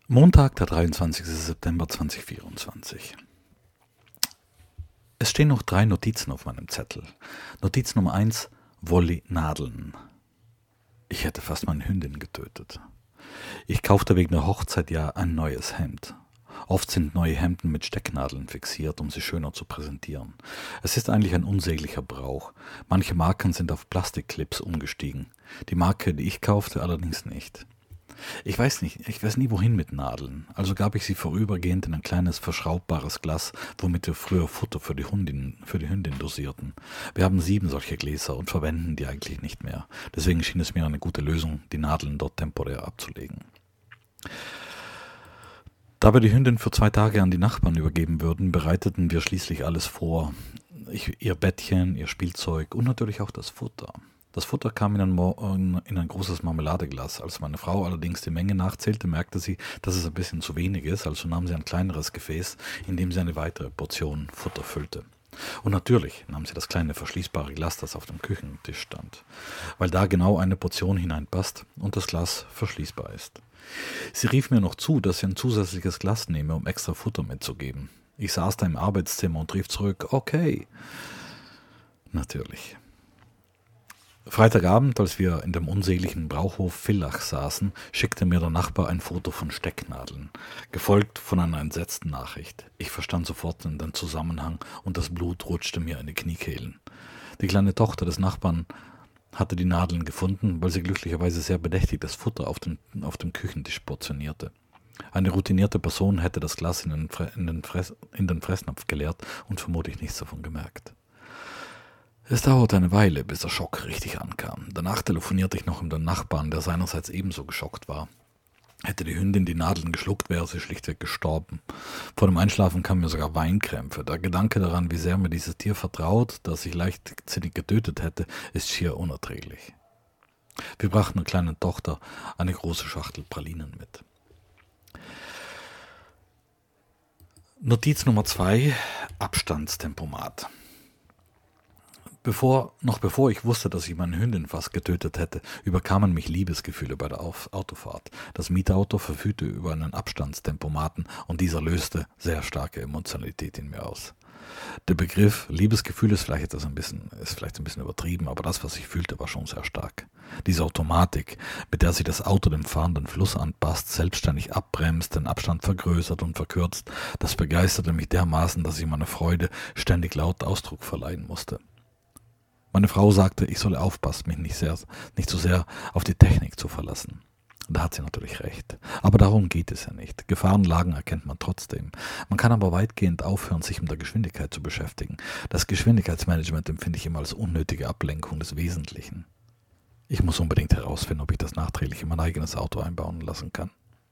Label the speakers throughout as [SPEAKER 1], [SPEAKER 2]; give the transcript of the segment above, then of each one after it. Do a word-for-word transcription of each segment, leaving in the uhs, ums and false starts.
[SPEAKER 1] Montag, der dreiundzwanzigster September zweitausendvierundzwanzig. Es stehen noch drei Notizen auf meinem Zettel. Notiz Nummer eins, Wolli-Nadeln. Ich hätte fast meine Hündin getötet. Ich kaufte wegen der Hochzeit ja ein neues Hemd. Oft sind neue Hemden mit Stecknadeln fixiert, um sie schöner zu präsentieren. Es ist eigentlich ein unsäglicher Brauch. Manche Marken sind auf Plastikclips umgestiegen. Die Marke, die ich kaufte, allerdings nicht. Ich weiß nicht, ich weiß nie wohin mit Nadeln, also gab ich sie vorübergehend in ein kleines verschraubbares Glas, womit wir früher Futter für die Hündin, für die Hündin dosierten. Wir haben sieben solche Gläser und verwenden die eigentlich nicht mehr. Deswegen schien es mir eine gute Lösung, die Nadeln dort temporär abzulegen. Da wir die Hündin für zwei Tage an die Nachbarn übergeben würden, bereiteten wir schließlich alles vor. Ich, ihr Bettchen, ihr Spielzeug und natürlich auch das Futter. Das Futter kam in ein, Mo- in ein großes Marmeladeglas. Als meine Frau allerdings die Menge nachzählte, merkte sie, dass es ein bisschen zu wenig ist, also nahm sie ein kleineres Gefäß, in dem sie eine weitere Portion Futter füllte. Und natürlich nahm sie das kleine verschließbare Glas, das auf dem Küchentisch stand, weil da genau eine Portion hineinpasst und das Glas verschließbar ist. Sie rief mir noch zu, dass sie ein zusätzliches Glas nehme, um extra Futter mitzugeben. Ich saß da im Arbeitszimmer und rief zurück, okay. Natürlich. Freitagabend, als wir in dem unsäglichen Brauchhof Villach saßen, schickte mir der Nachbar ein Foto von Stecknadeln, gefolgt von einer entsetzten Nachricht. Ich verstand sofort den Zusammenhang und das Blut rutschte mir in die Kniekehlen. Die kleine Tochter des Nachbarn hatte die Nadeln gefunden, weil sie glücklicherweise sehr bedächtig das Futter auf dem, auf dem Küchentisch portionierte. Eine routinierte Person hätte das Glas in den, Fre- in den, Fress- in den Fressnapf geleert und vermutlich nichts davon gemerkt. Es dauerte eine Weile, bis der Schock richtig ankam. Danach telefonierte ich noch mit dem Nachbarn, der seinerseits ebenso geschockt war. Hätte die Hündin die Nadeln geschluckt, wäre sie schlichtweg gestorben. Vor dem Einschlafen kamen mir sogar Weinkrämpfe. Der Gedanke daran, wie sehr mir dieses Tier vertraut, das ich leichtsinnig getötet hätte, ist schier unerträglich. Wir brachten der kleinen Tochter eine große Schachtel Pralinen mit. Notiz Nummer zwei, Abstandstempomat. Bevor, noch bevor ich wusste, dass ich meine Hündin fast getötet hätte, überkamen mich Liebesgefühle bei der Auf- Autofahrt. Das Mietauto verfügte über einen Abstandstempomaten und dieser löste sehr starke Emotionalität in mir aus. Der Begriff Liebesgefühl ist vielleicht etwas ein bisschen, ist vielleicht ein bisschen übertrieben, aber das, was ich fühlte, war schon sehr stark. Diese Automatik, mit der sich das Auto dem fahrenden Fluss anpasst, selbstständig abbremst, den Abstand vergrößert und verkürzt, das begeisterte mich dermaßen, dass ich meiner Freude ständig laut Ausdruck verleihen musste. Meine Frau sagte, ich solle aufpassen, mich nicht, sehr, nicht so sehr auf die Technik zu verlassen. Da hat sie natürlich recht. Aber darum geht es ja nicht. Gefahrenlagen erkennt man trotzdem. Man kann aber weitgehend aufhören, sich mit der Geschwindigkeit zu beschäftigen. Das Geschwindigkeitsmanagement empfinde ich immer als unnötige Ablenkung des Wesentlichen. Ich muss unbedingt herausfinden, ob ich das nachträglich in mein eigenes Auto einbauen lassen kann.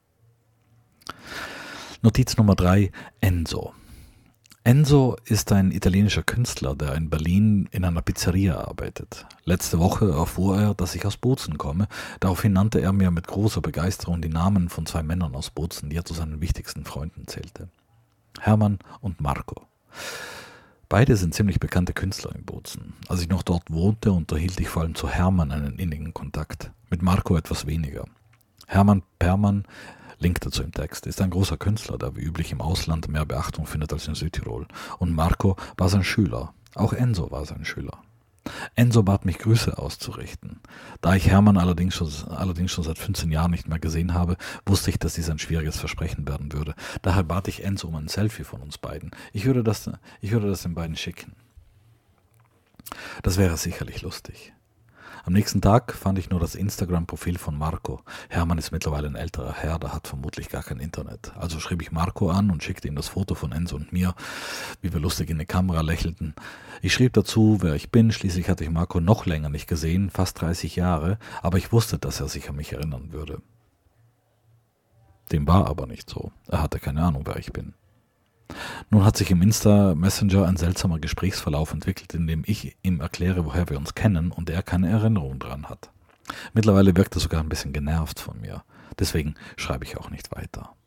[SPEAKER 1] Notiz Nummer drei, Enzo. Enzo ist ein italienischer Künstler, der in Berlin in einer Pizzeria arbeitet. Letzte Woche erfuhr er, dass ich aus Bozen komme. Daraufhin nannte er mir mit großer Begeisterung die Namen von zwei Männern aus Bozen, die er zu seinen wichtigsten Freunden zählte. Hermann und Marco. Beide sind ziemlich bekannte Künstler in Bozen. Als ich noch dort wohnte, unterhielt ich vor allem zu Hermann einen innigen Kontakt. Mit Marco etwas weniger. Hermann Permann, Link dazu im Text, ist ein großer Künstler, der wie üblich im Ausland mehr Beachtung findet als in Südtirol. Und Marco war sein Schüler. Auch Enzo war sein Schüler. Enzo bat mich, Grüße auszurichten. Da ich Hermann allerdings schon, allerdings schon seit fünfzehn Jahren nicht mehr gesehen habe, wusste ich, dass dies ein schwieriges Versprechen werden würde. Daher bat ich Enzo um ein Selfie von uns beiden. Ich würde das, ich würde das den beiden schicken. Das wäre sicherlich lustig. Am nächsten Tag fand ich nur das Instagram-Profil von Marco. Hermann ist mittlerweile ein älterer Herr, der hat vermutlich gar kein Internet. Also schrieb ich Marco an und schickte ihm das Foto von Enzo und mir, wie wir lustig in die Kamera lächelten. Ich schrieb dazu, wer ich bin. Schließlich hatte ich Marco noch länger nicht gesehen, fast dreißig Jahre, aber ich wusste, dass er sich an mich erinnern würde. Dem war aber nicht so. Er hatte keine Ahnung, wer ich bin. Nun hat sich im Insta-Messenger ein seltsamer Gesprächsverlauf entwickelt, in dem ich ihm erkläre, woher wir uns kennen und er keine Erinnerung dran hat. Mittlerweile wirkt er sogar ein bisschen genervt von mir. Deswegen schreibe ich auch nicht weiter.